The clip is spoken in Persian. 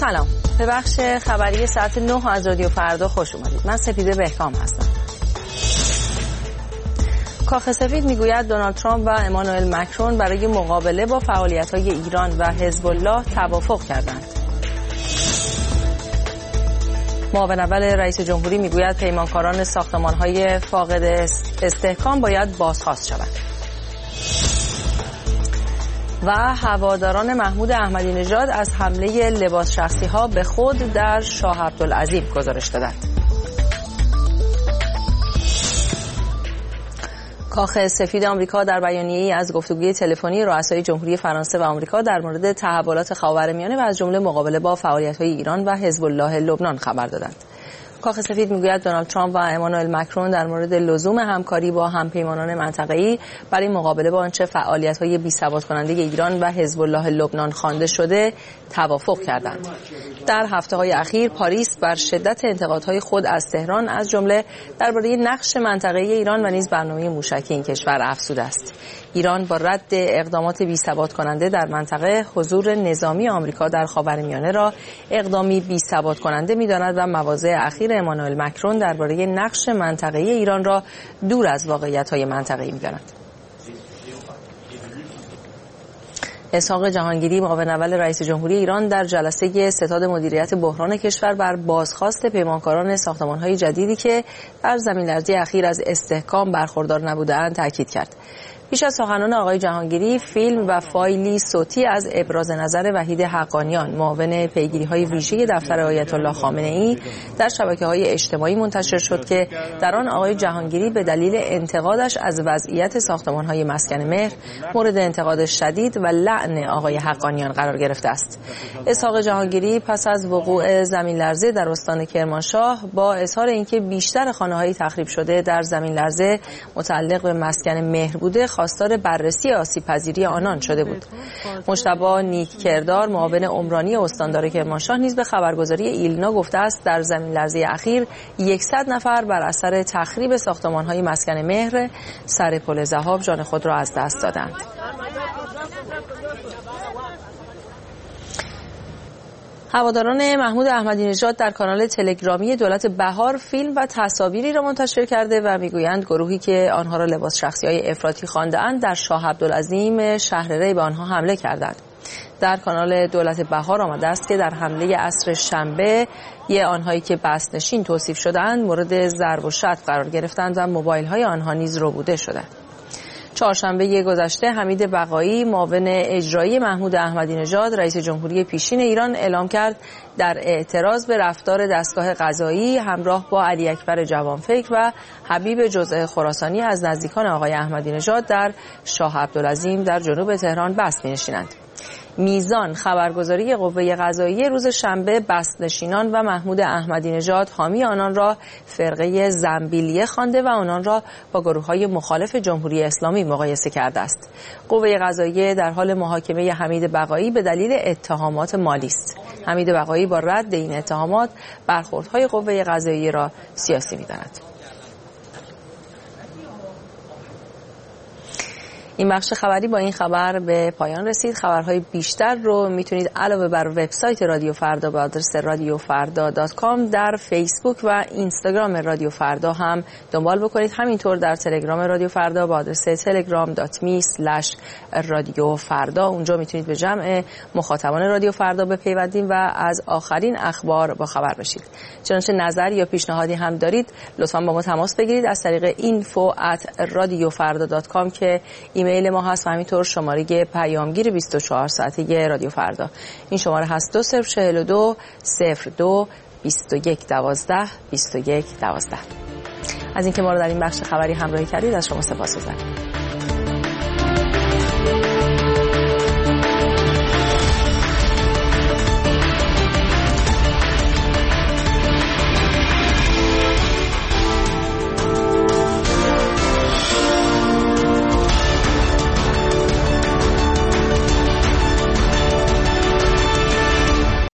سلام، به بخش خبری ساعت 9 از رادیو فردا خوش اومدید. من سپیده بهکام هستم. کاخ سفید میگوید دونالد ترامپ و امانوئل مکرون برای مقابله با فعالیت‌های ایران و حزب الله توافق کردند. معاون اول رئیس جمهوری میگوید پیمانکاران ساختمان‌های فاقد استحکام باید بازخواست شوند. و هواداران محمود احمدی نژاد از حمله لباس شخصی‌ها به خود در شاه عبدالعظیم گزارش دادند. کاخ سفید آمریکا در بیانیه‌ای از گفتگوی تلفنی رؤسای جمهوری فرانسه و آمریکا در مورد تحولات خاورمیانه و از جمله مقابله با فعالیت‌های ایران و حزب الله لبنان خبر دادند. کاخ سفید میگوید دونالد ترامپ و امانوئل مکرون در مورد لزوم همکاری با همپیمانان منطقه‌ای برای مقابله با آنچه فعالیت‌های بی‌ثبات کننده ایران و حزب الله لبنان خوانده شده توافق کردند. در هفته‌های اخیر پاریس بر شدت انتقادهای خود از تهران از جمله درباره نقش منطقه‌ای ایران و نیز برنامه موشکی این کشور افزوده است. ایران با رد اقدامات بی‌ثبات کننده در منطقه حضور نظامی آمریکا در خاورمیانه را اقدامی بی‌ثبات کننده می‌داند و مواضع اخیر امانوئل مکرون درباره نقش منطقه‌ای ایران را دور از واقعیت‌های منطقه‌ای می‌داند. اسحاق جهانگیری معاون اول رئیس جمهوری ایران در جلسه ستاد مدیریت بحران کشور بر بازخواست پیمانکاران ساختمان‌های جدیدی که در زمین‌لرزی اخیر از استحکام برخوردار نبوده‌اند تاکید کرد. پیش از سخنان آقای جهانگیری فیلم و فایلی صوتی از ابراز نظر وحید حقانیان معاون پیگیری‌های ویژه دفتر آیت الله خامنه‌ای در شبکه‌های اجتماعی منتشر شد که در آن آقای جهانگیری به دلیل انتقادش از وضعیت ساختمان‌های مسکن مهر مورد انتقاد شدید و لعن آقای حقانیان قرار گرفته است. اسحاق جهانگیری پس از وقوع زمین‌لرزه در استان کرمانشاه با اظهار اینکه بیشتر خانه‌های تخریب شده در زمین‌لرزه متعلق به مسکن مهر بوده خواستار بررسی آسیب‌پذیری آنان شده بود. مجتبی نیککردار معاون عمرانی استاندار کرمانشاه نیز به خبرگزاری ایلنا گفته است در زمین‌لرزه اخیر 100 نفر بر اثر تخریب ساختمان‌های مسکن مهر سر پل ذهاب جان خود را از دست دادند. هواداران محمود احمدی نژاد در کانال تلگرامی دولت بهار فیلم و تصاویری را منتشر کرده و میگویند گروهی که آنها را لباس شخصی‌های افراطی خوانده‌اند در شاه عبدالعظیم شهر ری به آنها حمله کردند. در کانال دولت بهار آمده است که در حمله عصر شنبه آنهایی که بسنشین توصیف شدند مورد ضرب و شتم قرار گرفتند و موبایل‌های آنها نیز ربوده شدند. چهارشنبه گذشته حمید بقایی معاون اجرایی محمود احمدی نژاد رئیس جمهوری پیشین ایران اعلام کرد در اعتراض به رفتار دستگاه قضایی همراه با علی اکبر جوانفکر و حبیب جزء خراسانی از نزدیکان آقای احمدی نژاد در شاه عبدالعظیم در جنوب تهران بست می‌نشینند. میزان خبرگزاری قوه قضاییه روز شنبه بست‌نشینان و محمود احمدی نژاد حامی آنان را فرقه زنبیلیه خوانده و آنان را با گروه‌های مخالف جمهوری اسلامی مقایسه کرده است. قوه قضاییه در حال محاکمه حمید بقایی به دلیل اتهامات مالی است. حمید بقایی با رد این اتهامات برخوردهای قوه قضاییه را سیاسی می‌داند. این بخش خبری با این خبر به پایان رسید. خبرهای بیشتر رو میتونید علاوه بر وبسایت رادیو فردا به آدرس radiofarda.com در فیسبوک و اینستاگرام رادیو فردا هم دنبال بکنید. همینطور در تلگرام رادیو فردا با آدرس telegram.me/radiofarda اونجا میتونید به جمع مخاطبان رادیو فردا بپیوندید و از آخرین اخبار با خبر بشید. چنانچه نظر یا پیشنهادی هم دارید لطفاً با ما تماس بگیرید از طریق info@radiofarda.com که ایمیل ما هست و همینطور شماره پیامگیر 24 ساعته رادیو فردا. این شماره هست 2042 02 21 12 21 12. از اینکه ما رو در این بخش خبری همراهی کردید از شما سپاسگزارم.